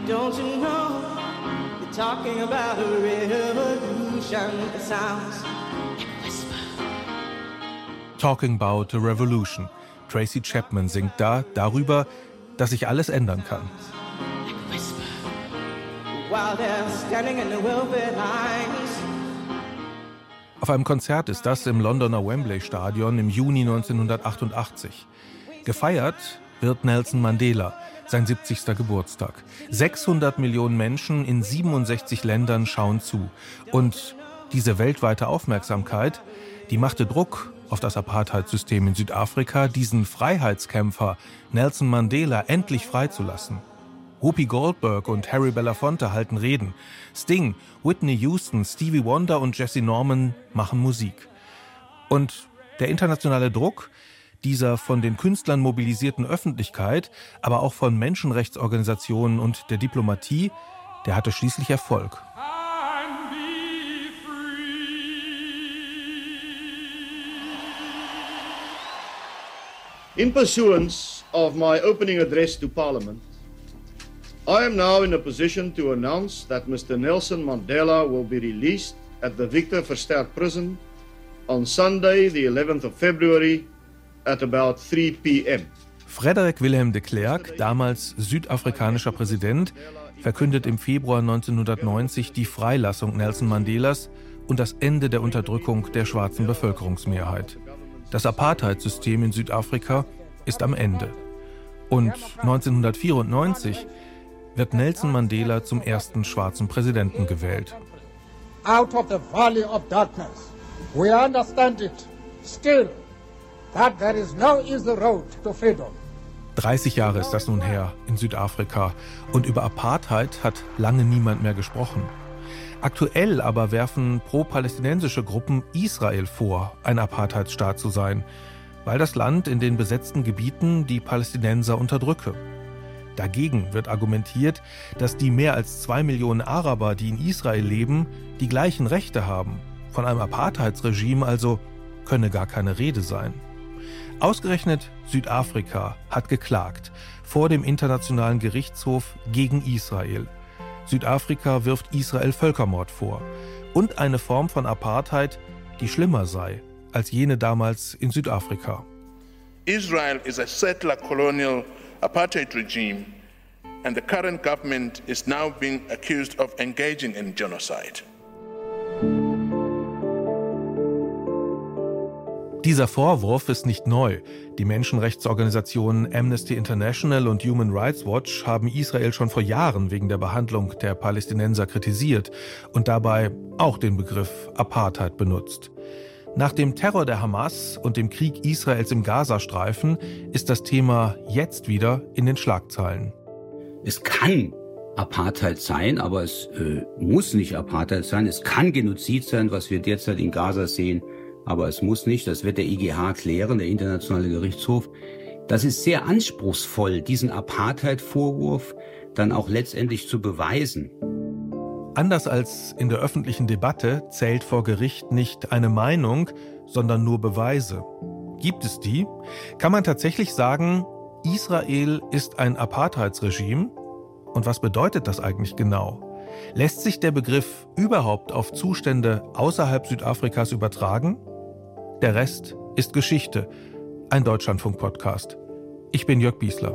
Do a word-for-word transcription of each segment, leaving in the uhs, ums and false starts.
Don't you know, they're talking about a revolution. It sounds like a whisper. Talking about a revolution. Tracy Chapman singt da darüber, dass sich alles ändern kann. Auf einem Konzert ist das im Londoner Wembley Stadion im Juni neunzehnhundertachtundachtzig. Gefeiert wird Nelson Mandela, sein siebzigster Geburtstag. sechshundert Millionen Menschen in siebenundsechzig Ländern schauen zu. Und diese weltweite Aufmerksamkeit, die machte Druck auf das Apartheidssystem in Südafrika, diesen Freiheitskämpfer Nelson Mandela endlich freizulassen. Whoopi Goldberg und Harry Belafonte halten Reden. Sting, Whitney Houston, Stevie Wonder und Jesse Norman machen Musik. Und der internationale Druck dieser von den Künstlern mobilisierten Öffentlichkeit, aber auch von Menschenrechtsorganisationen und der Diplomatie, der hatte schließlich Erfolg. In pursuance of my opening address to Parliament, I am now in a position to announce that Mister Nelson Mandela will be released at the Victor Verster prison on Sunday, the eleventh of February, at about three p m Frederik Wilhelm de Klerk, damals südafrikanischer Präsident, verkündet im Februar neunzehnhundertneunzig die Freilassung Nelson Mandelas und das Ende der Unterdrückung der schwarzen Bevölkerungsmehrheit. Das Apartheid-System in Südafrika ist am Ende. Und neunzehnhundertvierundneunzig wird Nelson Mandela zum ersten schwarzen Präsidenten gewählt. Out of the valley of darkness, we understand it still that there is no easy road to freedom. dreißig Jahre ist das nun her in Südafrika und über Apartheid hat lange niemand mehr gesprochen. Aktuell aber werfen pro-palästinensische Gruppen Israel vor, ein Apartheidsstaat zu sein, weil das Land in den besetzten Gebieten die Palästinenser unterdrücke. Dagegen wird argumentiert, dass die mehr als zwei Millionen Araber, die in Israel leben, die gleichen Rechte haben. Von einem Apartheidsregime also könne gar keine Rede sein. Ausgerechnet Südafrika hat geklagt vor dem Internationalen Gerichtshof gegen Israel. Südafrika wirft Israel Völkermord vor und eine Form von Apartheid, die schlimmer sei als jene damals in Südafrika. Israel is a settler colonial apartheid regime and the current government is now being accused of engaging in genocide. Dieser Vorwurf ist nicht neu. Die Menschenrechtsorganisationen Amnesty International und Human Rights Watch haben Israel schon vor Jahren wegen der Behandlung der Palästinenser kritisiert und dabei auch den Begriff Apartheid benutzt. Nach dem Terror der Hamas und dem Krieg Israels im Gazastreifen ist das Thema jetzt wieder in den Schlagzeilen. Es kann Apartheid sein, aber es äh, muss nicht Apartheid sein. Es kann Genozid sein, was wir derzeit in Gaza sehen. Aber es muss nicht, das wird der I G H klären, der Internationale Gerichtshof. Das ist sehr anspruchsvoll, diesen Apartheid-Vorwurf dann auch letztendlich zu beweisen. Anders als in der öffentlichen Debatte zählt vor Gericht nicht eine Meinung, sondern nur Beweise. Gibt es die? Kann man tatsächlich sagen, Israel ist ein Apartheidsregime? Und was bedeutet das eigentlich genau? Lässt sich der Begriff überhaupt auf Zustände außerhalb Südafrikas übertragen? Der Rest ist Geschichte. Ein Deutschlandfunk-Podcast. Ich bin Jörg Biesler.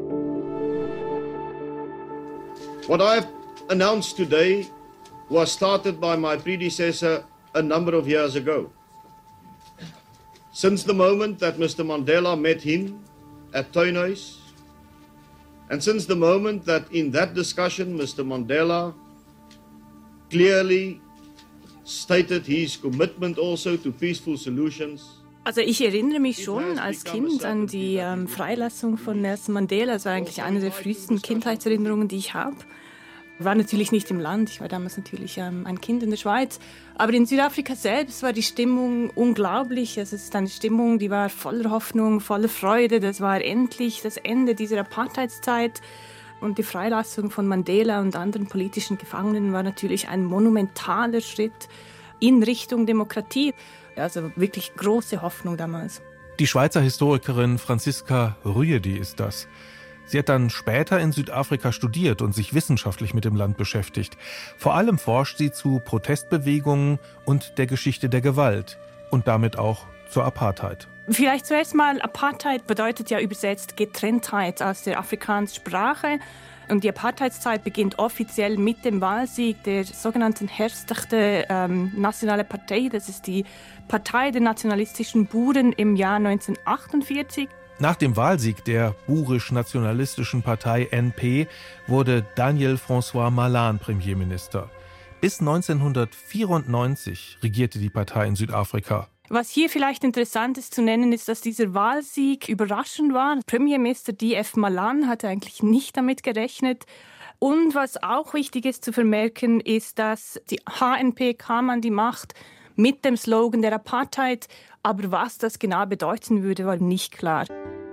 What I've announced today was started by my predecessor a number of years ago. Since the moment that Mister Mandela met him at Tuinhuis, and since the moment that in that discussion Mister Mandela clearly stated his commitment also to peaceful solutions. Also ich erinnere mich schon als Kind an die ähm, Freilassung von Nelson Mandela. Das war eigentlich eine der frühesten Kindheitserinnerungen, die ich habe. Ich war natürlich nicht im Land, ich war damals natürlich ähm, ein Kind in der Schweiz. Aber in Südafrika selbst war die Stimmung unglaublich. Es ist eine Stimmung, die war voller Hoffnung, voller Freude. Das war endlich das Ende dieser Apartheidszeit. Und die Freilassung von Mandela und anderen politischen Gefangenen war natürlich ein monumentaler Schritt in Richtung Demokratie. Also wirklich große Hoffnung damals. Die Schweizer Historikerin Franziska Rüedi ist das. Sie hat dann später in Südafrika studiert und sich wissenschaftlich mit dem Land beschäftigt. Vor allem forscht sie zu Protestbewegungen und der Geschichte der Gewalt und damit auch zur Apartheid. Vielleicht zuerst mal, Apartheid bedeutet ja übersetzt Getrenntheit aus der afrikanischen Sprache. Und die Apartheidszeit beginnt offiziell mit dem Wahlsieg der sogenannten Herstigte ähm, Nationale Partei. Das ist die Partei der nationalistischen Buren im Jahr neunzehnhundertachtundvierzig. Nach dem Wahlsieg der burisch-nationalistischen Partei N P wurde Daniel François Malan Premierminister. Bis neunzehnhundertvierundneunzig regierte die Partei in Südafrika. Was hier vielleicht interessant ist zu nennen, ist, dass dieser Wahlsieg überraschend war. Premierminister D F Malan hatte eigentlich nicht damit gerechnet. Und was auch wichtig ist zu vermerken, ist, dass die H N P kam an die Macht mit dem Slogan der Apartheid. Aber was das genau bedeuten würde, war nicht klar.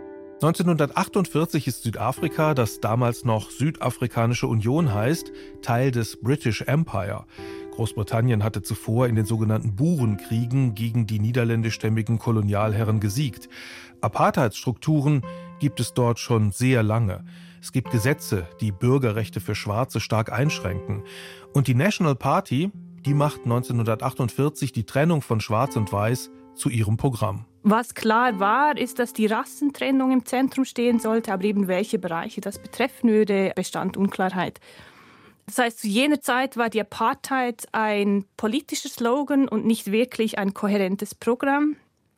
neunzehnhundertachtundvierzig ist Südafrika, das damals noch Südafrikanische Union heißt, Teil des British Empire. Großbritannien hatte zuvor in den sogenannten Burenkriegen gegen die niederländischstämmigen Kolonialherren gesiegt. Apartheidsstrukturen gibt es dort schon sehr lange. Es gibt Gesetze, die Bürgerrechte für Schwarze stark einschränken. Und die National Party, die macht neunzehnhundertachtundvierzig die Trennung von Schwarz und Weiß zu ihrem Programm. Was klar war, ist, dass die Rassentrennung im Zentrum stehen sollte, aber eben welche Bereiche das betreffen würde, bestand Unklarheit. Das heißt, zu jener Zeit war die Apartheid ein politischer Slogan und nicht wirklich ein kohärentes Programm.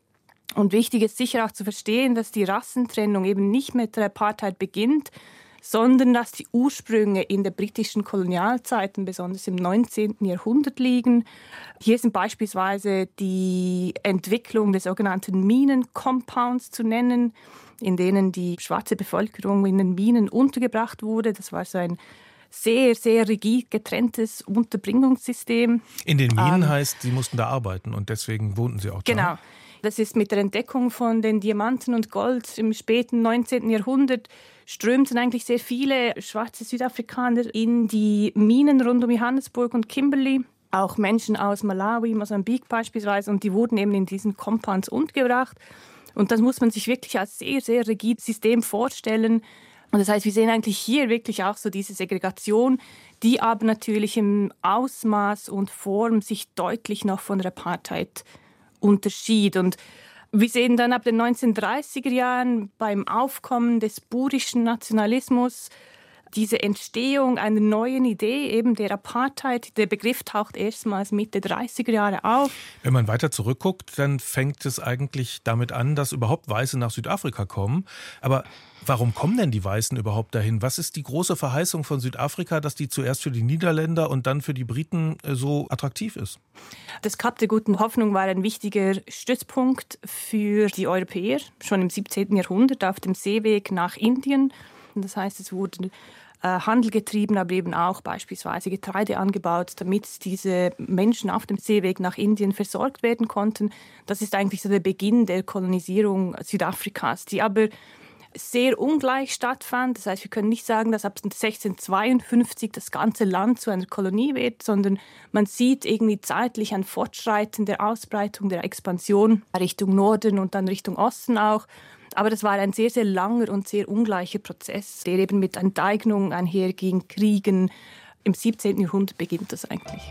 Und wichtig ist sicher auch zu verstehen, dass die Rassentrennung eben nicht mit der Apartheid beginnt, sondern dass die Ursprünge in der britischen Kolonialzeit, besonders im neunzehnten Jahrhundert liegen. Hier sind beispielsweise die Entwicklung der sogenannten Minen-Compounds zu nennen, in denen die schwarze Bevölkerung in den Minen untergebracht wurde. Das war so ein sehr, sehr rigid getrenntes Unterbringungssystem. In den Minen ähm, heißt, sie mussten da arbeiten und deswegen wohnten sie auch da. Genau. Das ist mit der Entdeckung von den Diamanten und Gold im späten neunzehnten Jahrhundert strömten eigentlich sehr viele schwarze Südafrikaner in die Minen rund um Johannesburg und Kimberley. Auch Menschen aus Malawi, Mosambik beispielsweise. Und die wurden eben in diesen Compounds untergebracht. Und das muss man sich wirklich als sehr, sehr rigides System vorstellen. Und das heißt, wir sehen eigentlich hier wirklich auch so diese Segregation, die aber natürlich im Ausmaß und Form sich deutlich noch von der Apartheid unterschied. Und wir sehen dann ab den neunzehnhundertdreißiger Jahren beim Aufkommen des burischen Nationalismus diese Entstehung einer neuen Idee, eben der Apartheid. Der Begriff taucht erstmals Mitte dreißiger Jahre auf. Wenn man weiter zurückguckt, dann fängt es eigentlich damit an, dass überhaupt Weiße nach Südafrika kommen. Aber warum kommen denn die Weißen überhaupt dahin? Was ist die große Verheißung von Südafrika, dass die zuerst für die Niederländer und dann für die Briten so attraktiv ist? Das Kap der Guten Hoffnung war ein wichtiger Stützpunkt für die Europäer, schon im siebzehnten Jahrhundert auf dem Seeweg nach Indien. Das heißt, es wurde Handel getrieben, aber eben auch beispielsweise Getreide angebaut, damit diese Menschen auf dem Seeweg nach Indien versorgt werden konnten. Das ist eigentlich so der Beginn der Kolonisierung Südafrikas, die aber sehr ungleich stattfand. Das heißt, wir können nicht sagen, dass ab sechzehnhundertzweiundfünfzig das ganze Land zu einer Kolonie wird, sondern man sieht irgendwie zeitlich ein Fortschreiten der Ausbreitung, der Expansion Richtung Norden und dann Richtung Osten auch. Aber das war ein sehr, sehr langer und sehr ungleicher Prozess, der eben mit Enteignung einherging, Kriegen. Im siebzehnten Jahrhundert beginnt das eigentlich.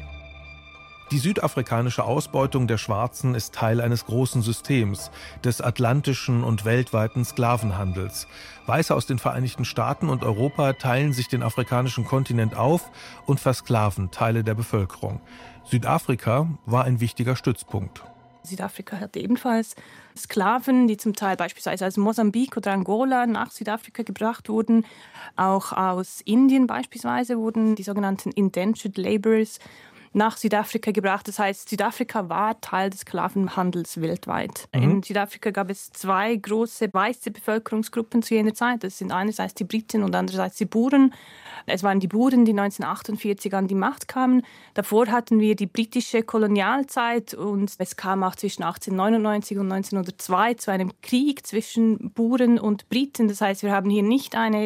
Die südafrikanische Ausbeutung der Schwarzen ist Teil eines großen Systems, des atlantischen und weltweiten Sklavenhandels. Weiße aus den Vereinigten Staaten und Europa teilen sich den afrikanischen Kontinent auf und versklaven Teile der Bevölkerung. Südafrika war ein wichtiger Stützpunkt. Südafrika hatte ebenfalls Sklaven, die zum Teil beispielsweise aus Mosambik oder Angola nach Südafrika gebracht wurden. Auch aus Indien beispielsweise wurden die sogenannten Indentured Labourers nach Südafrika gebracht. Das heißt, Südafrika war Teil des Sklavenhandels weltweit. Mhm. In Südafrika gab es zwei große weiße Bevölkerungsgruppen zu jener Zeit. Das sind einerseits die Briten und andererseits die Buren. Es waren die Buren, die neunzehnhundertachtundvierzig an die Macht kamen. Davor hatten wir die britische Kolonialzeit und es kam auch zwischen achtzehnhundertneunundneunzig und neunzehnhundertzwei zu einem Krieg zwischen Buren und Briten. Das heißt, wir haben hier nicht eine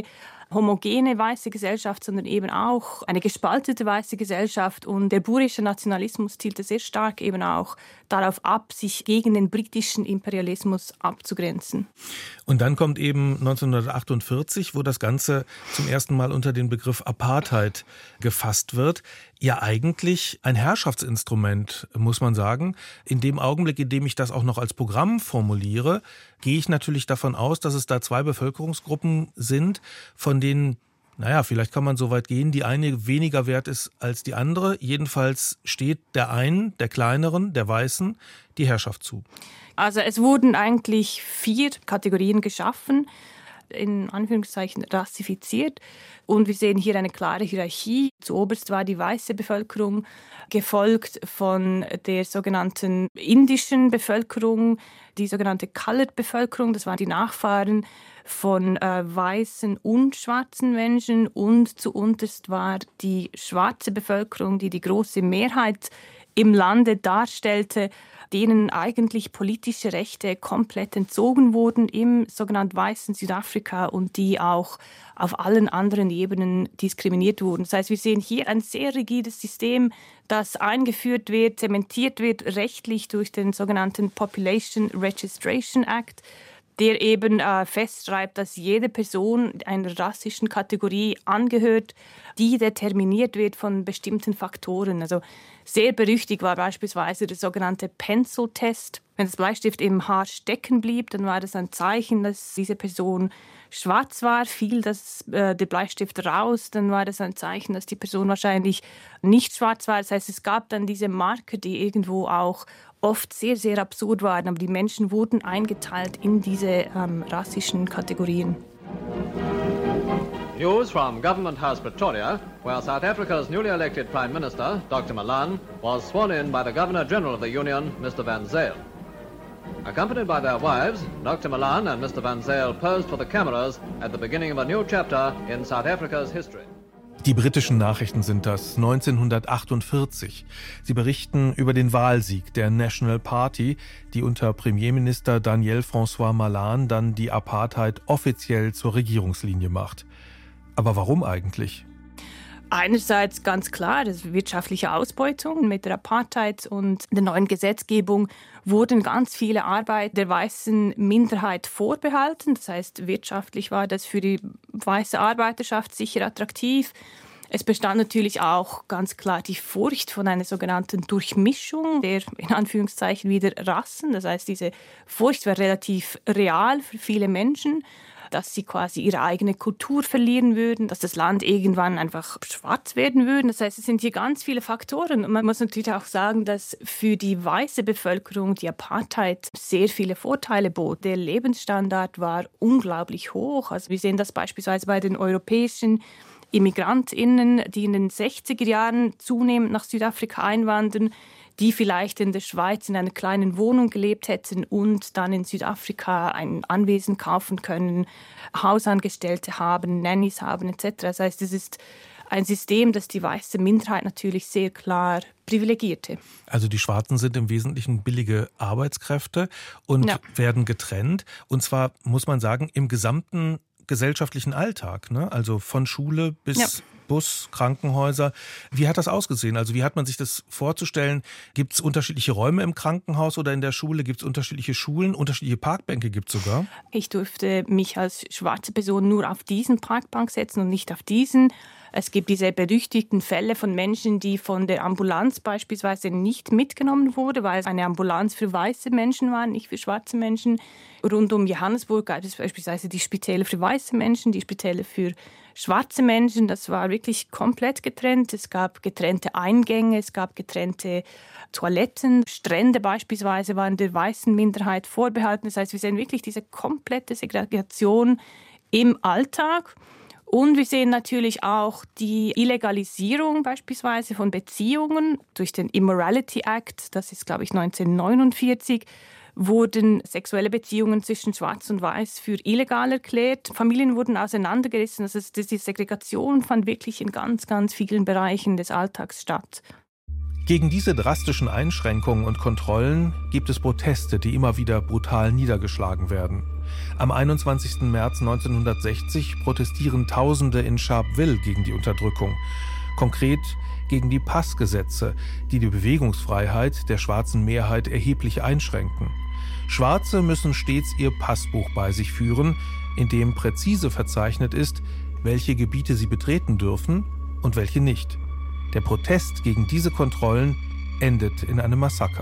homogene weiße Gesellschaft, sondern eben auch eine gespaltete weiße Gesellschaft. Und der burische Nationalismus zielte sehr stark eben auch darauf ab, sich gegen den britischen Imperialismus abzugrenzen. Und dann kommt eben neunzehnhundertachtundvierzig, wo das Ganze zum ersten Mal unter den Begriff Apartheid gefasst wird. Ja, eigentlich ein Herrschaftsinstrument, muss man sagen. In dem Augenblick, in dem ich das auch noch als Programm formuliere, gehe ich natürlich davon aus, dass es da zwei Bevölkerungsgruppen sind, von denen, naja, vielleicht kann man so weit gehen, die eine weniger wert ist als die andere. Jedenfalls steht der einen, der kleineren, der Weißen, die Herrschaft zu. Also es wurden eigentlich vier Kategorien geschaffen, in Anführungszeichen rassifiziert. Und wir sehen hier eine klare Hierarchie. Zuoberst war die weiße Bevölkerung, gefolgt von der sogenannten indischen Bevölkerung, die sogenannte Colored-Bevölkerung. Das waren die Nachfahren von äh, weißen und schwarzen Menschen. Und zuunterst war die schwarze Bevölkerung, die die große Mehrheit im Lande darstellte, denen eigentlich politische Rechte komplett entzogen wurden im sogenannten weißen Südafrika und die auch auf allen anderen Ebenen diskriminiert wurden. Das heißt, wir sehen hier ein sehr rigides System, das eingeführt wird, zementiert wird rechtlich durch den sogenannten Population Registration Act, der eben äh, festschreibt, dass jede Person einer rassischen Kategorie angehört, die determiniert wird von bestimmten Faktoren. Also sehr berüchtigt war beispielsweise der sogenannte Pencil-Test. Wenn das Bleistift im Haar stecken blieb, dann war das ein Zeichen, dass diese Person schwarz war. Fiel das, äh, der Bleistift raus, dann war das ein Zeichen, dass die Person wahrscheinlich nicht schwarz war. Das heißt, es gab dann diese Marker, die irgendwo auch oft sehr, sehr absurd waren. Aber die Menschen wurden eingeteilt in diese ähm, rassischen Kategorien. News from Government House Pretoria, where South Africa's newly elected Prime Minister, Doctor Malan, was sworn in by the Governor-General of the Union, Mister Van Zyl. Accompanied by their wives, Doctor Malan and Mister Van Zyl posed for the cameras at the beginning of a new chapter in South Africa's history. Die britischen Nachrichten sind das, neunzehnhundertachtundvierzig. Sie berichten über den Wahlsieg der National Party, die unter Premierminister Daniel François Malan dann die Apartheid offiziell zur Regierungslinie macht. Aber warum eigentlich? Einerseits ganz klar, das wirtschaftliche Ausbeutung mit der Apartheid und der neuen Gesetzgebung wurden ganz viele Arbeiten der weißen Minderheit vorbehalten. Das heißt, wirtschaftlich war das für die weiße Arbeiterschaft sicher attraktiv. Es bestand natürlich auch ganz klar die Furcht von einer sogenannten Durchmischung der, in Anführungszeichen, wieder Rassen. Das heißt, diese Furcht war relativ real für viele Menschen, dass sie quasi ihre eigene Kultur verlieren würden, dass das Land irgendwann einfach schwarz werden würde. Das heißt, es sind hier ganz viele Faktoren. Und man muss natürlich auch sagen, dass für die weiße Bevölkerung die Apartheid sehr viele Vorteile bot. Der Lebensstandard war unglaublich hoch. Also wir sehen das beispielsweise bei den europäischen ImmigrantInnen, die in den sechziger Jahren zunehmend nach Südafrika einwandern, die vielleicht in der Schweiz in einer kleinen Wohnung gelebt hätten und dann in Südafrika ein Anwesen kaufen können, Hausangestellte haben, Nannies haben et cetera. Das heißt, es ist ein System, das die weiße Minderheit natürlich sehr klar privilegierte. Also die Schwarzen sind im Wesentlichen billige Arbeitskräfte und ja. werden getrennt. Und zwar, muss man sagen, im gesamten gesellschaftlichen Alltag, ne? Also von Schule bis ja. Bus, Krankenhäuser. Wie hat das ausgesehen? Also wie hat man sich das vorzustellen? Gibt es unterschiedliche Räume im Krankenhaus oder in der Schule? Gibt es unterschiedliche Schulen? Unterschiedliche Parkbänke gibt es sogar? Ich durfte mich als schwarze Person nur auf diesen Parkbank setzen und nicht auf diesen. Es gibt diese berüchtigten Fälle von Menschen, die von der Ambulanz beispielsweise nicht mitgenommen wurden, weil es eine Ambulanz für weiße Menschen war, nicht für schwarze Menschen. Rund um Johannesburg gab es beispielsweise die Spitäle für weiße Menschen, die Spitäle für schwarze Menschen. Das war wirklich komplett getrennt. Es gab getrennte Eingänge, es gab getrennte Toiletten. Strände beispielsweise waren der weißen Minderheit vorbehalten. Das heißt, wir sehen wirklich diese komplette Segregation im Alltag. Und wir sehen natürlich auch die Illegalisierung beispielsweise von Beziehungen durch den Immorality Act. Das ist, glaube ich, neunzehnhundertneunundvierzig. Wurden sexuelle Beziehungen zwischen Schwarz und Weiß für illegal erklärt. Familien wurden auseinandergerissen. Also die Segregation fand wirklich in ganz, ganz vielen Bereichen des Alltags statt. Gegen diese drastischen Einschränkungen und Kontrollen gibt es Proteste, die immer wieder brutal niedergeschlagen werden. Am einundzwanzigsten März neunzehnhundertsechzig protestieren Tausende in Sharpeville gegen die Unterdrückung. Konkret gegen die Passgesetze, die die Bewegungsfreiheit der schwarzen Mehrheit erheblich einschränken. Schwarze müssen stets ihr Passbuch bei sich führen, in dem präzise verzeichnet ist, welche Gebiete sie betreten dürfen und welche nicht. Der Protest gegen diese Kontrollen endet in einem Massaker.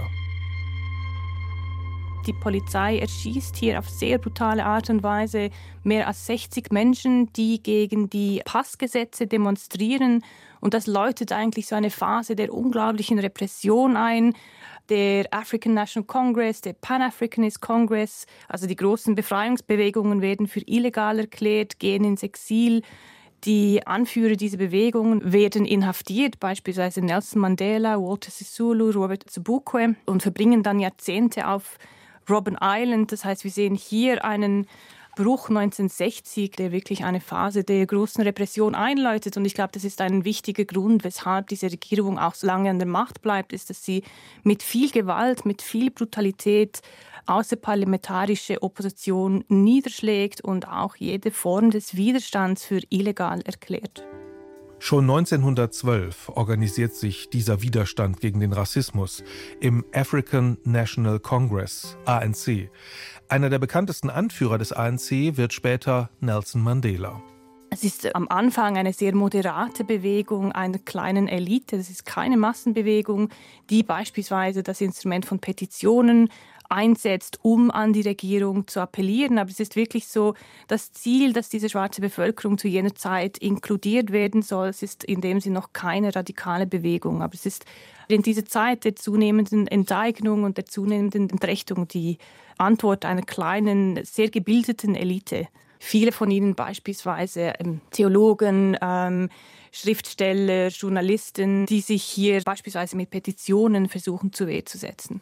Die Polizei erschießt hier auf sehr brutale Art und Weise mehr als sechzig Menschen, die gegen die Passgesetze demonstrieren. Und das läutet eigentlich so eine Phase der unglaublichen Repression ein. Der African National Congress, der Pan-Africanist Congress, also die großen Befreiungsbewegungen werden für illegal erklärt, gehen ins Exil. Die Anführer dieser Bewegungen werden inhaftiert, beispielsweise Nelson Mandela, Walter Sisulu, Robert Sobukwe, und verbringen dann Jahrzehnte auf Robben Island. Das heißt, wir sehen hier einen Bruch neunzehnhundertsechzig, der wirklich eine Phase der großen Repression einläutet. Und ich glaube, das ist ein wichtiger Grund, weshalb diese Regierung auch so lange an der Macht bleibt, ist, dass sie mit viel Gewalt, mit viel Brutalität außerparlamentarische Opposition niederschlägt und auch jede Form des Widerstands für illegal erklärt. Schon neunzehnhundertzwölf organisiert sich dieser Widerstand gegen den Rassismus im African National Congress, A N C. Einer der bekanntesten Anführer des A N C wird später Nelson Mandela. Es ist am Anfang eine sehr moderate Bewegung einer kleinen Elite. Das ist keine Massenbewegung, die beispielsweise das Instrument von Petitionen einsetzt, um an die Regierung zu appellieren. Aber es ist wirklich so das Ziel, dass diese schwarze Bevölkerung zu jener Zeit inkludiert werden soll. Es ist in dem Sinne noch keine radikale Bewegung. Aber es ist in dieser Zeit der zunehmenden Enteignung und der zunehmenden Entrechtung die Antwort einer kleinen, sehr gebildeten Elite. Viele von ihnen beispielsweise ähm, Theologen, ähm, Schriftsteller, Journalisten, die sich hier beispielsweise mit Petitionen versuchen zur Wehr zu setzen.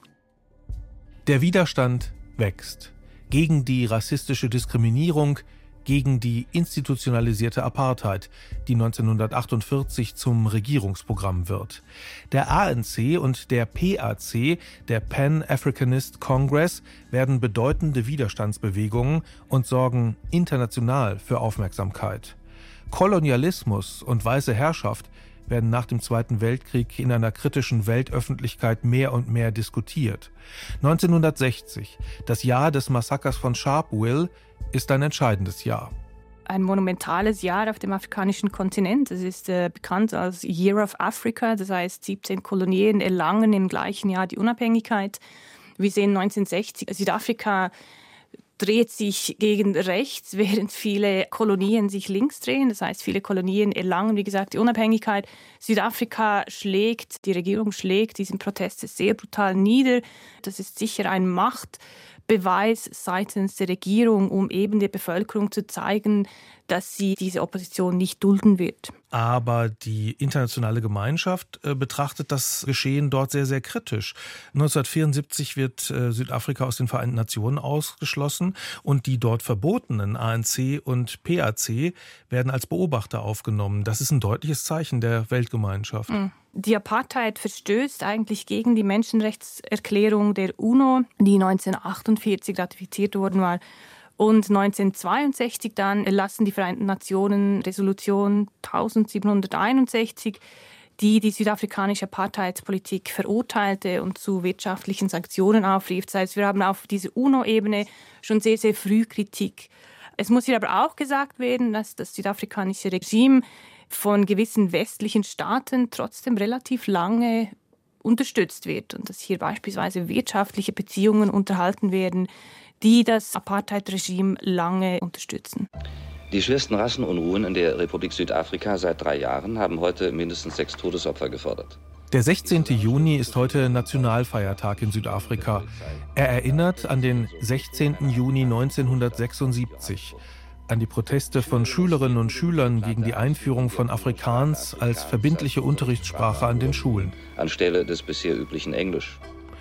Der Widerstand wächst gegen die rassistische Diskriminierung, gegen die institutionalisierte Apartheid, die neunzehnhundertachtundvierzig zum Regierungsprogramm wird. Der A N C und der P A C, der Pan-Africanist Congress, werden bedeutende Widerstandsbewegungen und sorgen international für Aufmerksamkeit. Kolonialismus und weiße Herrschaft werden nach dem Zweiten Weltkrieg in einer kritischen Weltöffentlichkeit mehr und mehr diskutiert. neunzehnhundertsechzig, das Jahr des Massakers von Sharpeville, ist ein entscheidendes Jahr. Ein monumentales Jahr auf dem afrikanischen Kontinent. Es ist äh, bekannt als Year of Africa, das heißt siebzehn Kolonien erlangen im gleichen Jahr die Unabhängigkeit. Wir sehen neunzehnhundertsechzig, Südafrika dreht sich gegen rechts, während viele Kolonien sich links drehen. Das heißt, viele Kolonien erlangen, wie gesagt, die Unabhängigkeit. Südafrika schlägt, die Regierung schlägt diesen Protest sehr brutal nieder. Das ist sicher ein Machtbeweis seitens der Regierung, um eben der Bevölkerung zu zeigen, dass sie diese Opposition nicht dulden wird. Aber die internationale Gemeinschaft äh, betrachtet das Geschehen dort sehr, sehr kritisch. neunzehnhundertvierundsiebzig wird äh, Südafrika aus den Vereinten Nationen ausgeschlossen und die dort verbotenen A N C und P A C werden als Beobachter aufgenommen. Das ist ein deutliches Zeichen der Weltgemeinschaft. Die Apartheid verstößt eigentlich gegen die Menschenrechtserklärung der UNO, die neunzehnhundertachtundvierzig ratifiziert worden war. Und neunzehnhundertzweiundsechzig dann erlassen die Vereinten Nationen Resolution siebzehnhunderteinundsechzig, die die südafrikanische Apartheidspolitik verurteilte und zu wirtschaftlichen Sanktionen aufrief. Das heißt, wir haben auf dieser UNO-Ebene schon sehr, sehr früh Kritik. Es muss hier aber auch gesagt werden, dass das südafrikanische Regime von gewissen westlichen Staaten trotzdem relativ lange unterstützt wird und dass hier beispielsweise wirtschaftliche Beziehungen unterhalten werden, die das Apartheid-Regime lange unterstützen. Die schwersten Rassenunruhen in der Republik Südafrika seit drei Jahren haben heute mindestens sechs Todesopfer gefordert. Der sechzehnten Juni ist heute Nationalfeiertag in Südafrika. Er erinnert an den sechzehnten Juni neunzehnhundertsechsundsiebzig, an die Proteste von Schülerinnen und Schülern gegen die Einführung von Afrikaans als verbindliche Unterrichtssprache an den Schulen. Anstelle des bisher üblichen Englisch.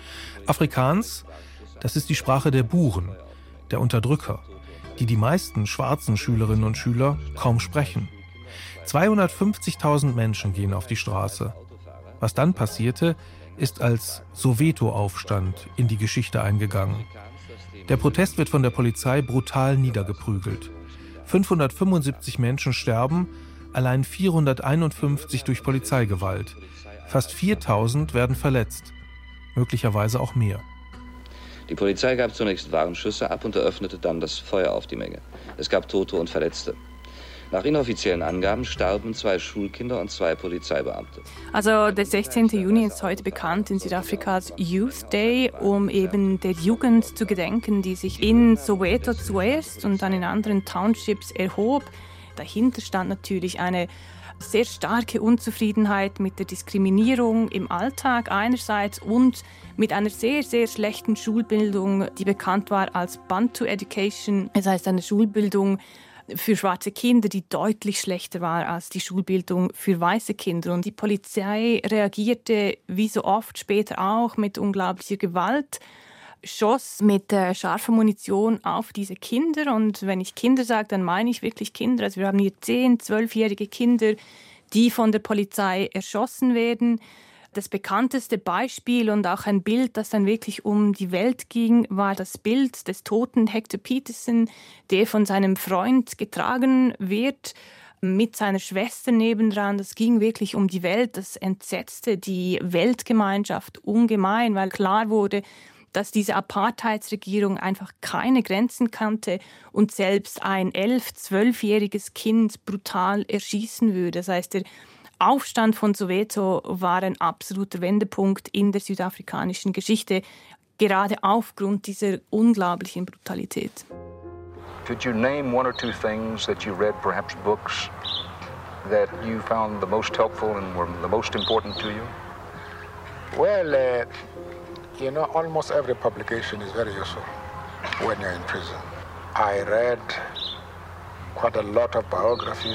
Afrikaans, das ist die Sprache der Buren, der Unterdrücker, die die meisten schwarzen Schülerinnen und Schüler kaum sprechen. zweihundertfünfzigtausend Menschen gehen auf die Straße. Was dann passierte, ist als Soweto-Aufstand in die Geschichte eingegangen. Der Protest wird von der Polizei brutal niedergeprügelt. fünfhundertfünfundsiebzig Menschen sterben, allein vierhunderteinundfünfzig durch Polizeigewalt. Fast viertausend werden verletzt, möglicherweise auch mehr. Die Polizei gab zunächst Warnschüsse ab und eröffnete dann das Feuer auf die Menge. Es gab Tote und Verletzte. Nach inoffiziellen Angaben starben zwei Schulkinder und zwei Polizeibeamte. Also der sechzehnten Juni ist heute bekannt in Südafrika als Youth Day, um eben der Jugend zu gedenken, die sich in Soweto zuerst und dann in anderen Townships erhob. Dahinter stand natürlich eine sehr starke Unzufriedenheit mit der Diskriminierung im Alltag einerseits und mit einer sehr, sehr schlechten Schulbildung, die bekannt war als Bantu Education. Das heißt eine Schulbildung für schwarze Kinder, die deutlich schlechter war als die Schulbildung für weiße Kinder. Und die Polizei reagierte wie so oft später auch mit unglaublicher Gewalt, schoss mit äh, scharfer Munition auf diese Kinder. Und wenn ich Kinder sage, dann meine ich wirklich Kinder. Also wir haben hier zehn-, zwölfjährige Kinder, die von der Polizei erschossen werden. Das bekannteste Beispiel und auch ein Bild, das dann wirklich um die Welt ging, war das Bild des toten Hector Peterson, der von seinem Freund getragen wird, mit seiner Schwester nebendran. Das ging wirklich um die Welt. Das entsetzte die Weltgemeinschaft ungemein, weil klar wurde, dass diese Apartheidsregierung einfach keine Grenzen kannte und selbst ein elf-, zwölfjähriges Kind brutal erschießen würde. Das heißt, der Aufstand von Soweto war ein absoluter Wendepunkt in der südafrikanischen Geschichte, gerade aufgrund dieser unglaublichen Brutalität. Could you name one or two things that you read, perhaps books, that you found the most helpful and were the most important to you? Well, uh, you know, almost every publication is very useful when you're in prison. I read quite a lot of biographies,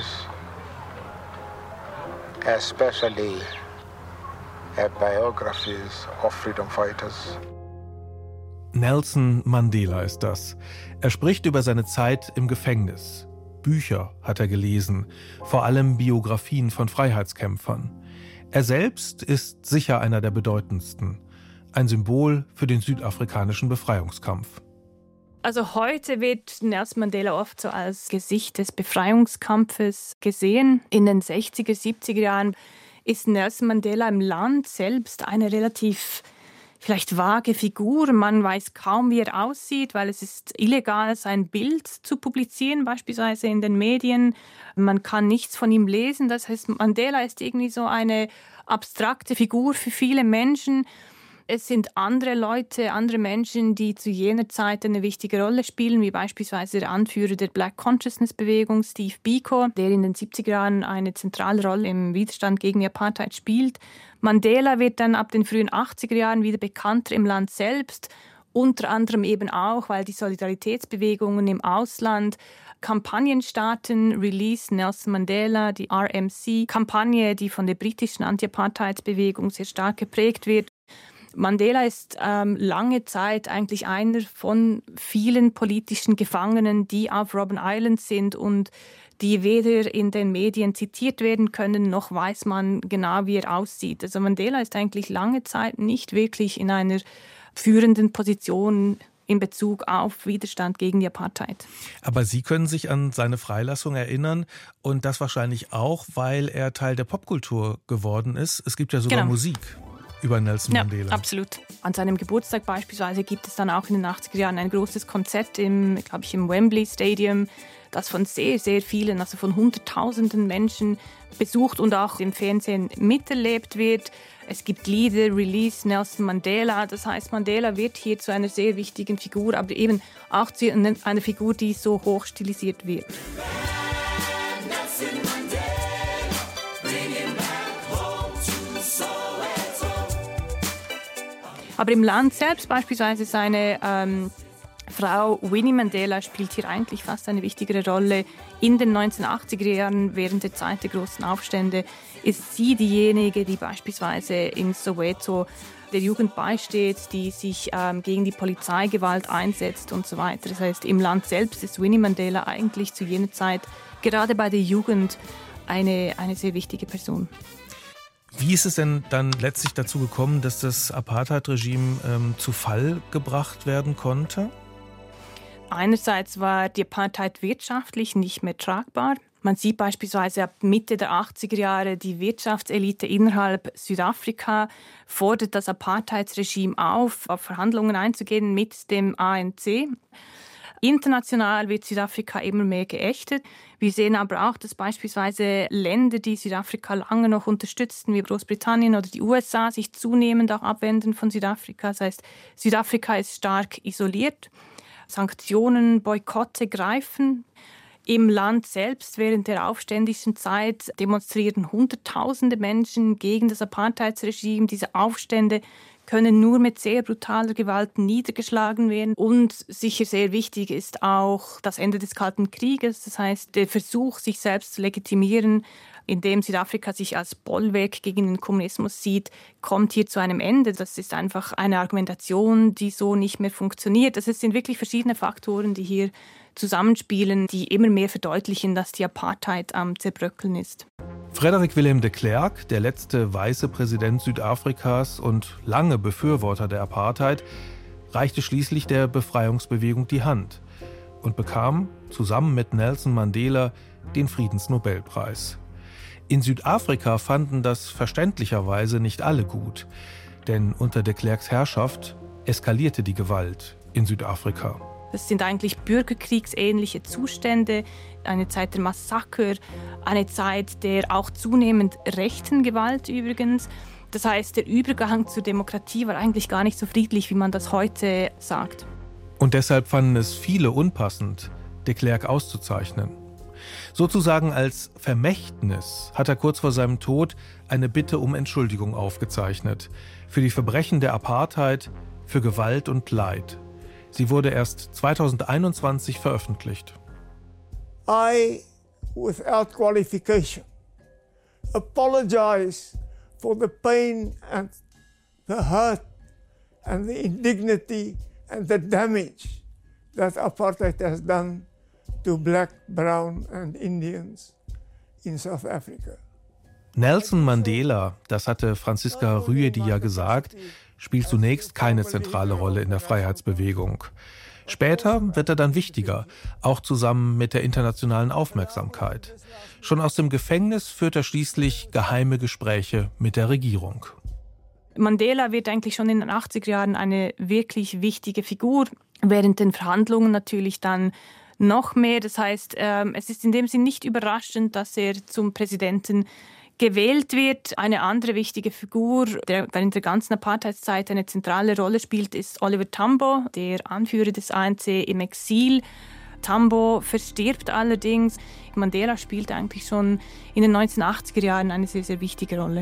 especially uh, biographies of freedom fighters. Nelson Mandela ist das. Er spricht über seine Zeit im Gefängnis. Bücher hat er gelesen, vor allem Biografien von Freiheitskämpfern. Er selbst ist sicher einer der bedeutendsten. Ein Symbol für den südafrikanischen Befreiungskampf. Also heute wird Nelson Mandela oft so als Gesicht des Befreiungskampfes gesehen. In den sechziger, siebziger Jahren ist Nelson Mandela im Land selbst eine relativ vielleicht vage Figur. Man weiß kaum, wie er aussieht, weil es ist illegal, sein Bild zu publizieren, beispielsweise in den Medien. Man kann nichts von ihm lesen. Das heißt, Mandela ist irgendwie so eine abstrakte Figur für viele Menschen. Es sind andere Leute, andere Menschen, die zu jener Zeit eine wichtige Rolle spielen, wie beispielsweise der Anführer der Black Consciousness-Bewegung, Steve Biko, der in den siebziger Jahren eine zentrale Rolle im Widerstand gegen die Apartheid spielt. Mandela wird dann ab den frühen achtziger Jahren wieder bekannter im Land selbst, unter anderem eben auch, weil die Solidaritätsbewegungen im Ausland Kampagnen starten, Release Nelson Mandela, die R M C-Kampagne, die von der britischen Anti-Apartheid-Bewegung sehr stark geprägt wird. Mandela ist ähm, lange Zeit eigentlich einer von vielen politischen Gefangenen, die auf Robben Island sind und die weder in den Medien zitiert werden können, noch weiß man genau, wie er aussieht. Also Mandela ist eigentlich lange Zeit nicht wirklich in einer führenden Position in Bezug auf Widerstand gegen die Apartheid. Aber Sie können sich an seine Freilassung erinnern und das wahrscheinlich auch, weil er Teil der Popkultur geworden ist. Es gibt ja sogar Genau. Musik über Nelson Ja, Mandela. absolut. An seinem Geburtstag beispielsweise gibt es dann auch in den achtziger Jahren ein großes Konzert im, glaube ich, im Wembley Stadium, das von sehr, sehr vielen, also von Hunderttausenden Menschen besucht und auch im Fernsehen miterlebt wird. Es gibt Lieder, Release Nelson Mandela. Das heißt, Mandela wird hier zu einer sehr wichtigen Figur, aber eben auch zu einer Figur, die so hoch stilisiert wird. Aber im Land selbst beispielsweise seine ähm, Frau Winnie Mandela spielt hier eigentlich fast eine wichtigere Rolle. In den neunzehnhundertachtziger Jahren, während der Zeit der großen Aufstände, ist sie diejenige, die beispielsweise in Soweto der Jugend beisteht, die sich ähm, gegen die Polizeigewalt einsetzt und so weiter. Das heißt, im Land selbst ist Winnie Mandela eigentlich zu jener Zeit gerade bei der Jugend eine, eine sehr wichtige Person. Wie ist es denn dann letztlich dazu gekommen, dass das Apartheid-Regime ähm, zu Fall gebracht werden konnte? Einerseits war die Apartheid wirtschaftlich nicht mehr tragbar. Man sieht beispielsweise ab Mitte der achtziger Jahre, die Wirtschaftselite innerhalb Südafrika fordert das Apartheidsregime auf, auf Verhandlungen einzugehen mit dem A N C. International wird Südafrika immer mehr geächtet. Wir sehen aber auch, dass beispielsweise Länder, die Südafrika lange noch unterstützten, wie Großbritannien oder die U S A, sich zunehmend auch abwenden von Südafrika. Das heißt, Südafrika ist stark isoliert. Sanktionen, Boykotte greifen. Im Land selbst während der aufständischen Zeit demonstrieren Hunderttausende Menschen gegen das Apartheidsregime. Diese Aufstände können nur mit sehr brutaler Gewalt niedergeschlagen werden. Und sicher sehr wichtig ist auch das Ende des Kalten Krieges. Das heißt, der Versuch, sich selbst zu legitimieren, indem Südafrika sich als Bollwerk gegen den Kommunismus sieht, kommt hier zu einem Ende. Das ist einfach eine Argumentation, die so nicht mehr funktioniert. Das sind wirklich verschiedene Faktoren, die hier zusammenspielen, die immer mehr verdeutlichen, dass die Apartheid am Zerbröckeln ist. Frederik Willem de Klerk, der letzte weiße Präsident Südafrikas und lange Befürworter der Apartheid, reichte schließlich der Befreiungsbewegung die Hand und bekam zusammen mit Nelson Mandela den Friedensnobelpreis. In Südafrika fanden das verständlicherweise nicht alle gut, denn unter de Klerks Herrschaft eskalierte die Gewalt in Südafrika. Das sind eigentlich bürgerkriegsähnliche Zustände, eine Zeit der Massaker, eine Zeit der auch zunehmend rechten Gewalt übrigens. Das heißt, der Übergang zur Demokratie war eigentlich gar nicht so friedlich, wie man das heute sagt. Und deshalb fanden es viele unpassend, de Klerk auszuzeichnen. Sozusagen als Vermächtnis hat er kurz vor seinem Tod eine Bitte um Entschuldigung aufgezeichnet. Für die Verbrechen der Apartheid, für Gewalt und Leid. Sie wurde erst zweitausendeinundzwanzig veröffentlicht. I, without qualification, apologize for the pain and the hurt and the indignity and the damage that apartheid has done to black, brown and Indians in South Africa. Nelson Mandela, das hatte Franziska Rüedi ja gesagt, spielt zunächst keine zentrale Rolle in der Freiheitsbewegung. Später wird er dann wichtiger, auch zusammen mit der internationalen Aufmerksamkeit. Schon aus dem Gefängnis führt er schließlich geheime Gespräche mit der Regierung. Mandela wird eigentlich schon in den achtziger Jahren eine wirklich wichtige Figur, während den Verhandlungen natürlich dann noch mehr. Das heißt, es ist in dem Sinn nicht überraschend, dass er zum Präsidenten gewählt wird. Eine andere wichtige Figur, der während der ganzen Apartheidszeit eine zentrale Rolle spielt, ist Oliver Tambo, der Anführer des A N C im Exil. Tambo verstirbt allerdings. Mandela spielt eigentlich schon in den neunzehnhundertachtziger Jahren eine sehr, sehr wichtige Rolle.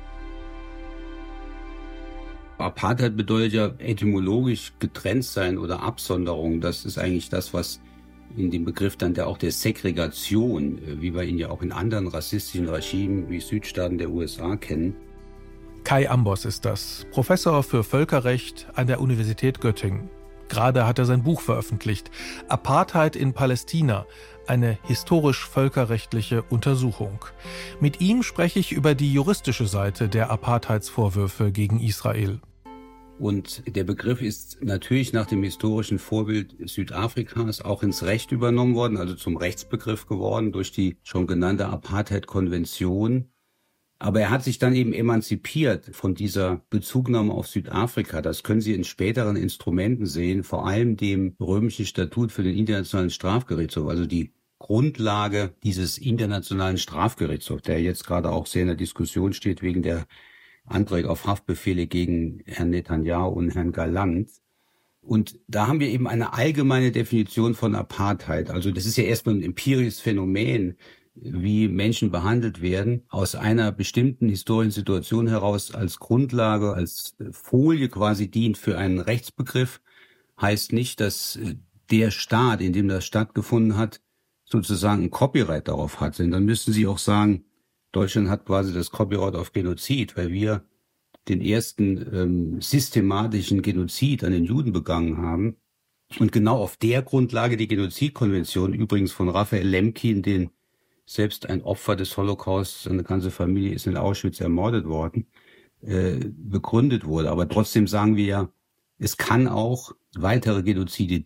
Apartheid bedeutet ja etymologisch getrennt sein oder Absonderung. Das ist eigentlich das, was in dem Begriff dann der auch der Segregation, wie wir ihn ja auch in anderen rassistischen Regimen wie Südstaaten der U S A kennen. Kai Ambos ist das, Professor für Völkerrecht an der Universität Göttingen. Gerade hat er sein Buch veröffentlicht, Apartheid in Palästina, eine historisch-völkerrechtliche Untersuchung. Mit ihm spreche ich über die juristische Seite der Apartheidsvorwürfe gegen Israel. Und der Begriff ist natürlich nach dem historischen Vorbild Südafrikas auch ins Recht übernommen worden, also zum Rechtsbegriff geworden durch die schon genannte Apartheid-Konvention. Aber er hat sich dann eben emanzipiert von dieser Bezugnahme auf Südafrika. Das können Sie in späteren Instrumenten sehen, vor allem dem römischen Statut für den Internationalen Strafgerichtshof, also die Grundlage dieses Internationalen Strafgerichtshofs, der jetzt gerade auch sehr in der Diskussion steht wegen der Anträge auf Haftbefehle gegen Herrn Netanyahu und Herrn Galland. Und da haben wir eben eine allgemeine Definition von Apartheid. Also das ist ja erstmal ein empirisches Phänomen, wie Menschen behandelt werden, aus einer bestimmten historischen Situation heraus als Grundlage, als Folie quasi dient für einen Rechtsbegriff, heißt nicht, dass der Staat, in dem das stattgefunden hat, sozusagen ein Copyright darauf hat. Denn dann müssten Sie auch sagen, Deutschland hat quasi das Copyright auf Genozid, weil wir den ersten ähm, systematischen Genozid an den Juden begangen haben. Und genau auf der Grundlage die Genozidkonvention, übrigens von Raphael Lemkin, den selbst ein Opfer des Holocaust, seine ganze Familie ist in Auschwitz ermordet worden, äh, begründet wurde. Aber trotzdem sagen wir ja, es kann auch weitere Genozide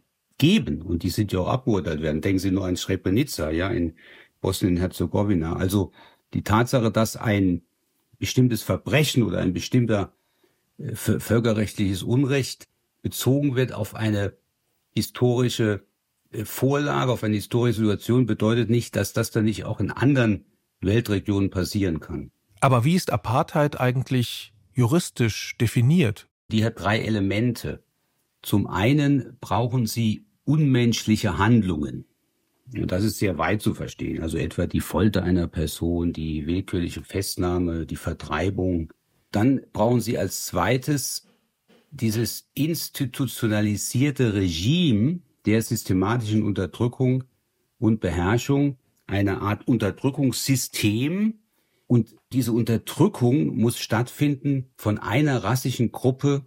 geben und die sind ja auch abgeurteilt werden. Denken Sie nur an Srebrenica, ja, in Bosnien-Herzegowina. Also die Tatsache, dass ein bestimmtes Verbrechen oder ein bestimmter äh, völkerrechtliches Unrecht bezogen wird auf eine historische äh, Vorlage, auf eine historische Situation, bedeutet nicht, dass das dann nicht auch in anderen Weltregionen passieren kann. Aber wie ist Apartheid eigentlich juristisch definiert? Die hat drei Elemente. Zum einen brauchen sie unmenschliche Handlungen. Und das ist sehr weit zu verstehen. Also etwa die Folter einer Person, die willkürliche Festnahme, die Vertreibung. Dann brauchen sie als zweites dieses institutionalisierte Regime der systematischen Unterdrückung und Beherrschung, eine Art Unterdrückungssystem. Und diese Unterdrückung muss stattfinden von einer rassischen Gruppe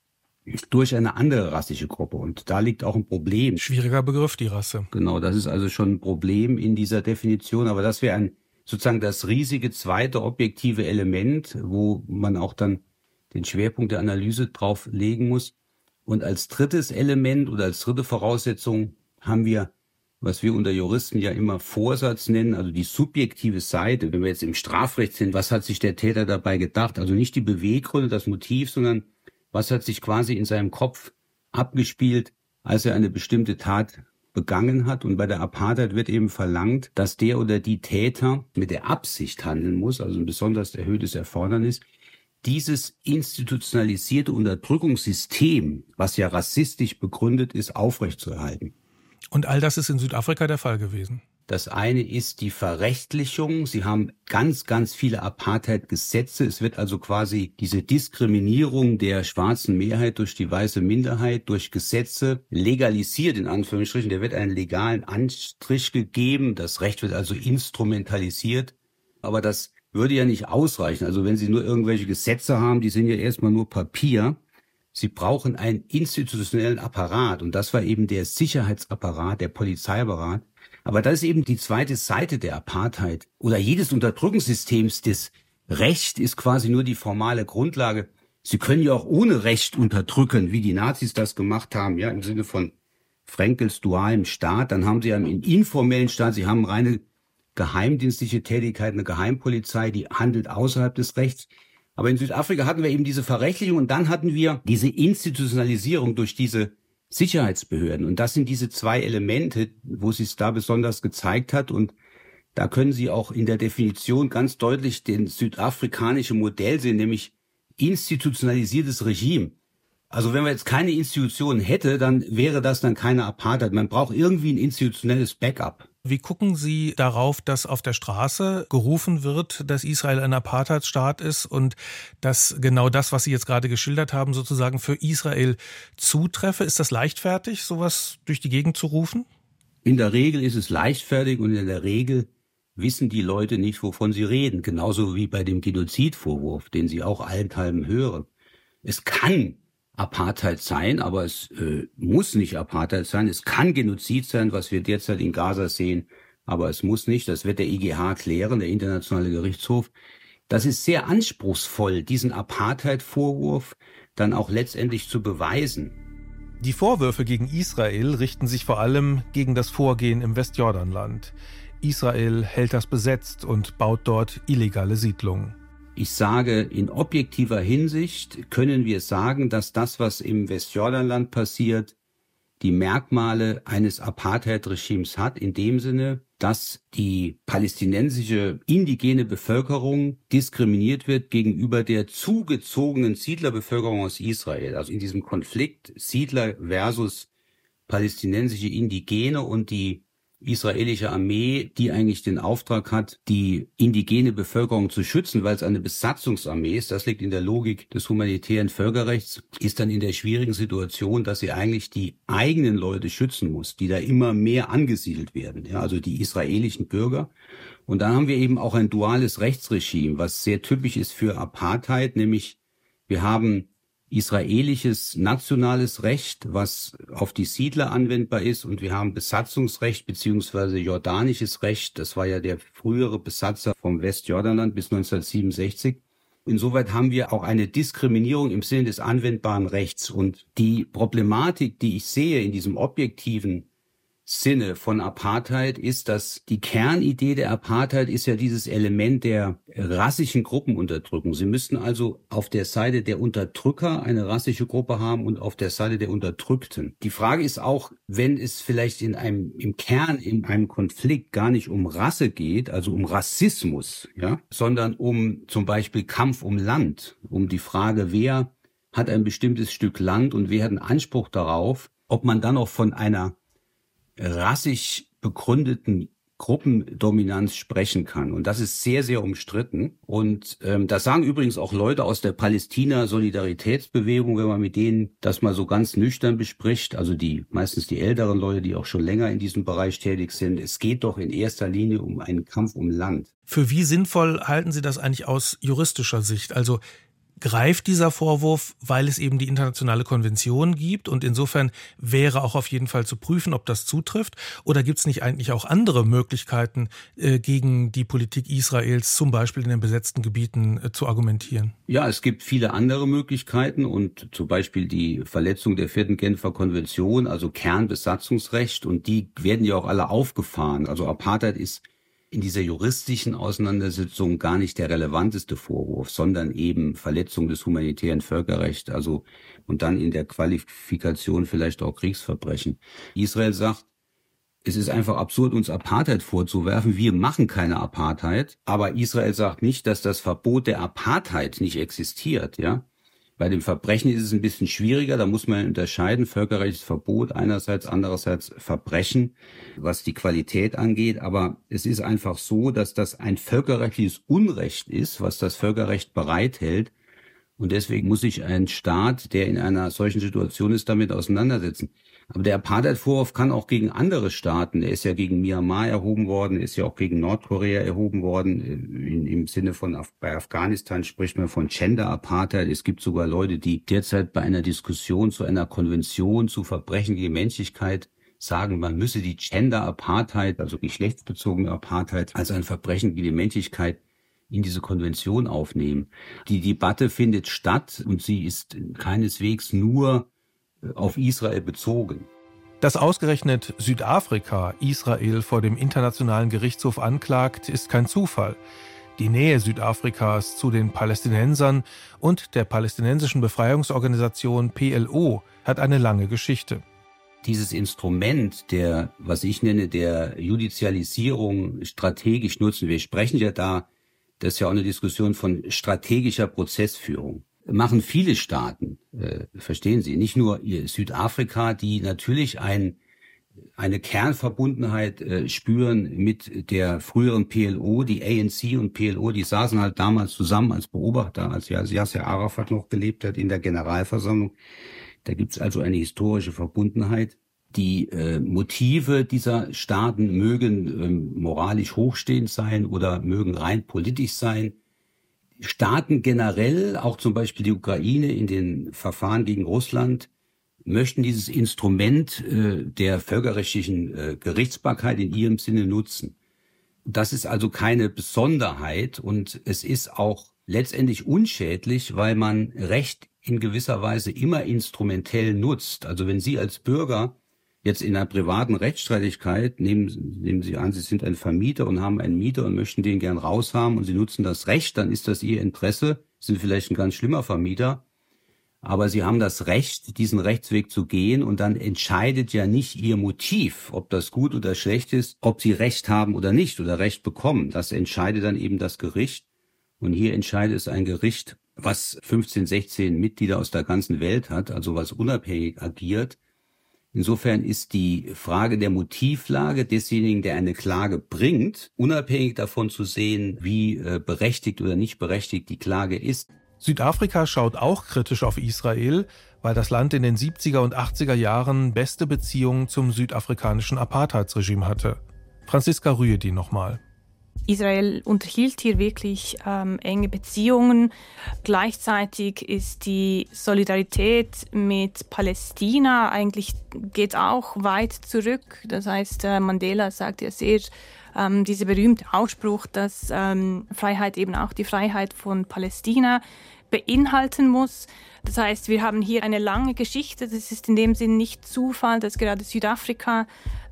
durch eine andere rassische Gruppe. Und da liegt auch ein Problem. Schwieriger Begriff, die Rasse. Genau, das ist also schon ein Problem in dieser Definition. Aber das wäre ein, sozusagen das riesige zweite objektive Element, wo man auch dann den Schwerpunkt der Analyse drauf legen muss. Und als drittes Element oder als dritte Voraussetzung haben wir, was wir unter Juristen ja immer Vorsatz nennen, also die subjektive Seite. Wenn wir jetzt im Strafrecht sind, was hat sich der Täter dabei gedacht? Also nicht die Beweggründe, das Motiv, sondern was hat sich quasi in seinem Kopf abgespielt, als er eine bestimmte Tat begangen hat. Und bei der Apartheid wird eben verlangt, dass der oder die Täter mit der Absicht handeln muss, also ein besonders erhöhtes Erfordernis, dieses institutionalisierte Unterdrückungssystem, was ja rassistisch begründet ist, aufrechtzuerhalten. Und all das ist in Südafrika der Fall gewesen. Das eine ist die Verrechtlichung. Sie haben ganz, ganz viele Apartheid-Gesetze. Es wird also quasi diese Diskriminierung der schwarzen Mehrheit durch die weiße Minderheit durch Gesetze legalisiert, in Anführungsstrichen. Der wird einen legalen Anstrich gegeben. Das Recht wird also instrumentalisiert. Aber das würde ja nicht ausreichen. Also wenn Sie nur irgendwelche Gesetze haben, die sind ja erstmal nur Papier. Sie brauchen einen institutionellen Apparat. Und das war eben der Sicherheitsapparat, der Polizeiapparat. Aber das ist eben die zweite Seite der Apartheid oder jedes Unterdrückungssystems. Das Recht ist quasi nur die formale Grundlage. Sie können ja auch ohne Recht unterdrücken, wie die Nazis das gemacht haben, ja, im Sinne von Frankls dualem Staat. Dann haben sie einen informellen Staat. Sie haben reine geheimdienstliche Tätigkeit, eine Geheimpolizei, die handelt außerhalb des Rechts. Aber in Südafrika hatten wir eben diese Verrechtlichung und dann hatten wir diese Institutionalisierung durch diese Sicherheitsbehörden. Und das sind diese zwei Elemente, wo sie es da besonders gezeigt hat. Und da können Sie auch in der Definition ganz deutlich den südafrikanische Modell sehen, nämlich institutionalisiertes Regime. Also wenn man jetzt keine Institutionen hätte, dann wäre das dann keine Apartheid. Man braucht irgendwie ein institutionelles Backup. Wie gucken Sie darauf, dass auf der Straße gerufen wird, dass Israel ein Apartheidstaat ist und dass genau das, was Sie jetzt gerade geschildert haben, sozusagen für Israel zutreffe? Ist das leichtfertig, sowas durch die Gegend zu rufen? In der Regel ist es leichtfertig und in der Regel wissen die Leute nicht, wovon sie reden. Genauso wie bei dem Genozidvorwurf, den Sie auch allenthalben hören. Es kann Apartheid sein, aber es äh, muss nicht Apartheid sein. Es kann Genozid sein, was wir derzeit in Gaza sehen, aber es muss nicht. Das wird der I G H klären, der Internationale Gerichtshof. Das ist sehr anspruchsvoll, diesen Apartheid-Vorwurf dann auch letztendlich zu beweisen. Die Vorwürfe gegen Israel richten sich vor allem gegen das Vorgehen im Westjordanland. Israel hält das besetzt und baut dort illegale Siedlungen. Ich sage, in objektiver Hinsicht können wir sagen, dass das, was im Westjordanland passiert, die Merkmale eines Apartheid-Regimes hat, in dem Sinne, dass die palästinensische indigene Bevölkerung diskriminiert wird gegenüber der zugezogenen Siedlerbevölkerung aus Israel. Also in diesem Konflikt Siedler versus palästinensische Indigene und die israelische Armee, die eigentlich den Auftrag hat, die indigene Bevölkerung zu schützen, weil es eine Besatzungsarmee ist, das liegt in der Logik des humanitären Völkerrechts, ist dann in der schwierigen Situation, dass sie eigentlich die eigenen Leute schützen muss, die da immer mehr angesiedelt werden, ja, also die israelischen Bürger. Und dann haben wir eben auch ein duales Rechtsregime, was sehr typisch ist für Apartheid, nämlich wir haben israelisches nationales Recht, was auf die Siedler anwendbar ist, und wir haben Besatzungsrecht beziehungsweise jordanisches Recht. Das war ja der frühere Besatzer vom Westjordanland bis neunzehnhundertsiebenundsechzig. Insoweit haben wir auch eine Diskriminierung im Sinne des anwendbaren Rechts. Und die Problematik, die ich sehe in diesem objektiven Sinne von Apartheid, ist, dass die Kernidee der Apartheid ist ja dieses Element der rassischen Gruppenunterdrückung. Sie müssten also auf der Seite der Unterdrücker eine rassische Gruppe haben und auf der Seite der Unterdrückten. Die Frage ist auch, wenn es vielleicht in einem, im Kern, in einem Konflikt gar nicht um Rasse geht, also um Rassismus, ja, sondern um zum Beispiel Kampf um Land, um die Frage, wer hat ein bestimmtes Stück Land und wer hat einen Anspruch darauf, ob man dann auch von einer rassisch begründeten Gruppendominanz sprechen kann. Und das ist sehr, sehr umstritten. Und ähm, das sagen übrigens auch Leute aus der Palästina-Solidaritätsbewegung, wenn man mit denen das mal so ganz nüchtern bespricht, also die meistens die älteren Leute, die auch schon länger in diesem Bereich tätig sind. Es geht doch in erster Linie um einen Kampf um Land. Für wie sinnvoll halten Sie das eigentlich aus juristischer Sicht? Also greift dieser Vorwurf, weil es eben die internationale Konvention gibt und insofern wäre auch auf jeden Fall zu prüfen, ob das zutrifft? Oder gibt es nicht eigentlich auch andere Möglichkeiten, äh, gegen die Politik Israels zum Beispiel in den besetzten Gebieten äh, zu argumentieren? Ja, es gibt viele andere Möglichkeiten und zum Beispiel die Verletzung der vierten Genfer Konvention, also Kernbesatzungsrecht, und die werden ja auch alle aufgefahren. Also Apartheid ist in dieser juristischen Auseinandersetzung gar nicht der relevanteste Vorwurf, sondern eben Verletzung des humanitären Völkerrechts, also und dann in der Qualifikation vielleicht auch Kriegsverbrechen. Israel sagt, es ist einfach absurd, uns Apartheid vorzuwerfen. Wir machen keine Apartheid, aber Israel sagt nicht, dass das Verbot der Apartheid nicht existiert, ja. Bei dem Verbrechen ist es ein bisschen schwieriger, da muss man unterscheiden, Völkerrechtsverbot einerseits, andererseits Verbrechen, was die Qualität angeht. Aber es ist einfach so, dass das ein völkerrechtliches Unrecht ist, was das Völkerrecht bereithält. Und deswegen muss sich ein Staat, der in einer solchen Situation ist, damit auseinandersetzen. Aber der Apartheid-Vorwurf kann auch gegen andere Staaten, er ist ja gegen Myanmar erhoben worden, ist ja auch gegen Nordkorea erhoben worden. In, im Sinne von, bei Afghanistan spricht man von Gender-Apartheid. Es gibt sogar Leute, die derzeit bei einer Diskussion zu einer Konvention zu Verbrechen gegen Menschlichkeit sagen, man müsse die Gender-Apartheid, also geschlechtsbezogene Apartheid, als ein Verbrechen gegen die Menschlichkeit in diese Konvention aufnehmen. Die Debatte findet statt und sie ist keineswegs nur auf Israel bezogen. Dass ausgerechnet Südafrika Israel vor dem Internationalen Gerichtshof anklagt, ist kein Zufall. Die Nähe Südafrikas zu den Palästinensern und der palästinensischen Befreiungsorganisation P L O hat eine lange Geschichte. Dieses Instrument der, was ich nenne, der Judizialisierung strategisch nutzen. Wir sprechen ja da, das ist ja auch eine Diskussion von strategischer Prozessführung. Machen viele Staaten, äh, verstehen Sie, nicht nur Südafrika, die natürlich ein, eine Kernverbundenheit äh, spüren mit der früheren P L O, die A N C und P L O, die saßen halt damals zusammen als Beobachter, als Yasser Arafat noch gelebt hat in der Generalversammlung. Da gibt's also eine historische Verbundenheit. Die äh, Motive dieser Staaten mögen ähm, moralisch hochstehend sein oder mögen rein politisch sein. Staaten generell, auch zum Beispiel die Ukraine in den Verfahren gegen Russland, möchten dieses Instrument äh, der völkerrechtlichen äh, Gerichtsbarkeit in ihrem Sinne nutzen. Das ist also keine Besonderheit und es ist auch letztendlich unschädlich, weil man Recht in gewisser Weise immer instrumentell nutzt. Also wenn Sie als Bürger jetzt in einer privaten Rechtsstreitigkeit, nehmen, nehmen Sie an, Sie sind ein Vermieter und haben einen Mieter und möchten den gern raushaben und Sie nutzen das Recht, dann ist das Ihr Interesse, sind vielleicht ein ganz schlimmer Vermieter, aber Sie haben das Recht, diesen Rechtsweg zu gehen und dann entscheidet ja nicht Ihr Motiv, ob das gut oder schlecht ist, ob Sie Recht haben oder nicht oder Recht bekommen. Das entscheidet dann eben das Gericht und hier entscheidet es ein Gericht, was fünfzehn, sechzehn Mitglieder aus der ganzen Welt hat, also was unabhängig agiert. Insofern ist die Frage der Motivlage desjenigen, der eine Klage bringt, unabhängig davon zu sehen, wie berechtigt oder nicht berechtigt die Klage ist. Südafrika schaut auch kritisch auf Israel, weil das Land in den siebziger und achtziger Jahren beste Beziehungen zum südafrikanischen Apartheidsregime hatte. Franziska Rüedi nochmal. Israel unterhielt hier wirklich ähm, enge Beziehungen. Gleichzeitig ist die Solidarität mit Palästina eigentlich geht auch weit zurück. Das heißt, äh, Mandela sagt ja sehr, ähm, dieser berühmte Ausspruch, dass ähm, Freiheit eben auch die Freiheit von Palästina beinhalten muss. Das heißt, wir haben hier eine lange Geschichte. Das ist in dem Sinn nicht Zufall, dass gerade Südafrika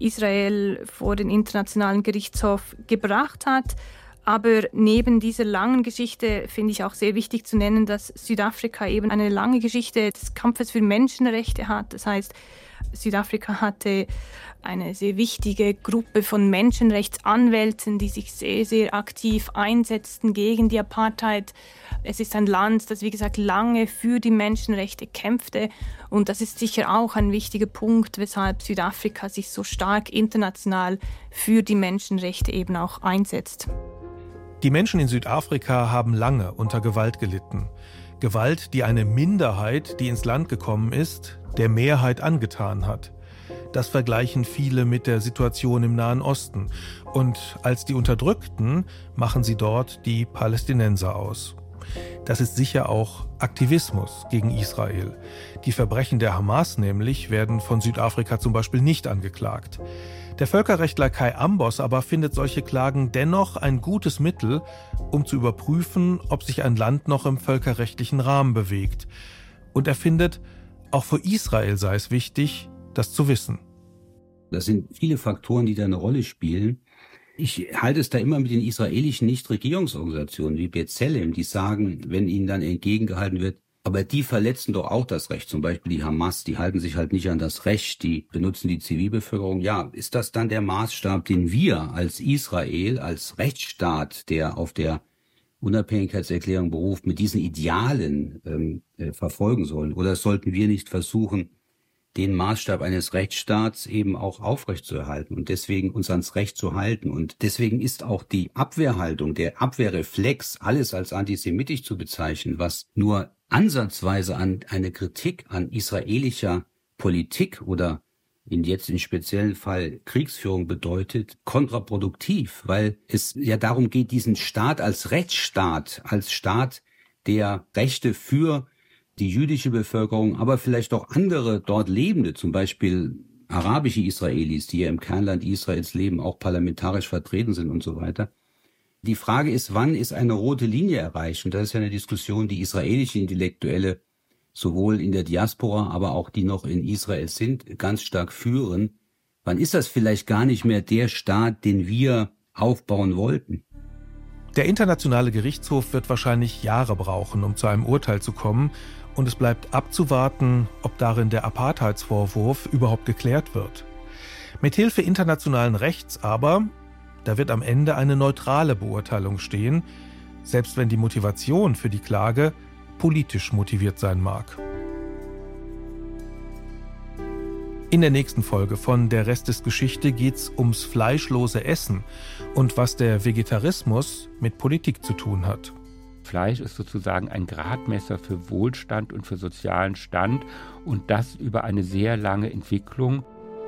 Israel vor den Internationalen Gerichtshof gebracht hat. Aber neben dieser langen Geschichte finde ich auch sehr wichtig zu nennen, dass Südafrika eben eine lange Geschichte des Kampfes für Menschenrechte hat. Das heißt, Südafrika hatte eine sehr wichtige Gruppe von Menschenrechtsanwälten, die sich sehr, sehr aktiv einsetzten gegen die Apartheid. Es ist ein Land, das, wie gesagt, lange für die Menschenrechte kämpfte. Und das ist sicher auch ein wichtiger Punkt, weshalb Südafrika sich so stark international für die Menschenrechte eben auch einsetzt. Die Menschen in Südafrika haben lange unter Gewalt gelitten. Gewalt, die eine Minderheit, die ins Land gekommen ist, der Mehrheit angetan hat. Das vergleichen viele mit der Situation im Nahen Osten. Und als die Unterdrückten machen sie dort die Palästinenser aus. Das ist sicher auch Aktivismus gegen Israel. Die Verbrechen der Hamas nämlich werden von Südafrika zum Beispiel nicht angeklagt. Der Völkerrechtler Kai Ambos aber findet solche Klagen dennoch ein gutes Mittel, um zu überprüfen, ob sich ein Land noch im völkerrechtlichen Rahmen bewegt. Und er findet, auch für Israel sei es wichtig, das zu wissen. Das sind viele Faktoren, die da eine Rolle spielen. Ich halte es da immer mit den israelischen Nichtregierungsorganisationen wie B'Tselem, die sagen, wenn ihnen dann entgegengehalten wird, aber die verletzen doch auch das Recht, zum Beispiel die Hamas, die halten sich halt nicht an das Recht, die benutzen die Zivilbevölkerung. Ja, ist das dann der Maßstab, den wir als Israel, als Rechtsstaat, der auf der Unabhängigkeitserklärung beruft, mit diesen Idealen ähm, äh, verfolgen sollen? Oder sollten wir nicht versuchen, den Maßstab eines Rechtsstaats eben auch aufrechtzuerhalten und deswegen uns ans Recht zu halten? Und deswegen ist auch die Abwehrhaltung, der Abwehrreflex, alles als antisemitisch zu bezeichnen, was nur ansatzweise an eine Kritik an israelischer Politik oder in jetzt im speziellen Fall Kriegsführung bedeutet, kontraproduktiv, weil es ja darum geht, diesen Staat als Rechtsstaat, als Staat, der Rechte für die jüdische Bevölkerung, aber vielleicht auch andere dort Lebende, zum Beispiel arabische Israelis, die ja im Kernland Israels leben, auch parlamentarisch vertreten sind und so weiter. Die Frage ist, wann ist eine rote Linie erreicht? Und das ist ja eine Diskussion, die israelische Intellektuelle sowohl in der Diaspora, aber auch die noch in Israel sind, ganz stark führen. Wann ist das vielleicht gar nicht mehr der Staat, den wir aufbauen wollten? Der Internationale Gerichtshof wird wahrscheinlich Jahre brauchen, um zu einem Urteil zu kommen. Und es bleibt abzuwarten, ob darin der Apartheidsvorwurf überhaupt geklärt wird. Mithilfe internationalen Rechts aber, da wird am Ende eine neutrale Beurteilung stehen, selbst wenn die Motivation für die Klage politisch motiviert sein mag. In der nächsten Folge von Der Rest ist Geschichte geht's ums fleischlose Essen und was der Vegetarismus mit Politik zu tun hat. Fleisch ist sozusagen ein Gradmesser für Wohlstand und für sozialen Stand und das über eine sehr lange Entwicklung.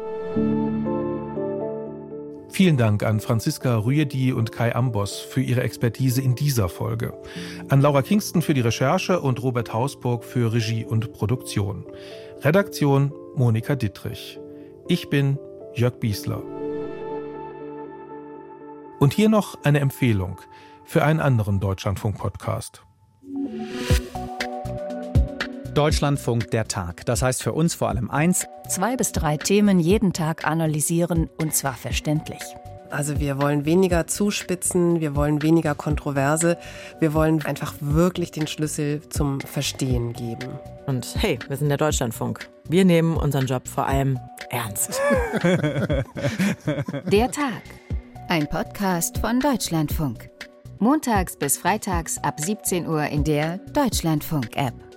Vielen Dank an Franziska Rüedi und Kai Ambos für ihre Expertise in dieser Folge. An Laura Kingston für die Recherche und Robert Hausburg für Regie und Produktion. Redaktion Monika Dittrich. Ich bin Jörg Biesler. Und hier noch eine Empfehlung für einen anderen Deutschlandfunk-Podcast. Deutschlandfunk der Tag. Das heißt für uns vor allem eins: Zwei bis drei Themen jeden Tag analysieren, und zwar verständlich. Also wir wollen weniger zuspitzen, wir wollen weniger Kontroverse, wir wollen einfach wirklich den Schlüssel zum Verstehen geben. Und hey, wir sind der Deutschlandfunk. Wir nehmen unseren Job vor allem ernst. Der Tag. Ein Podcast von Deutschlandfunk. Montags bis freitags ab siebzehn Uhr in der Deutschlandfunk-App.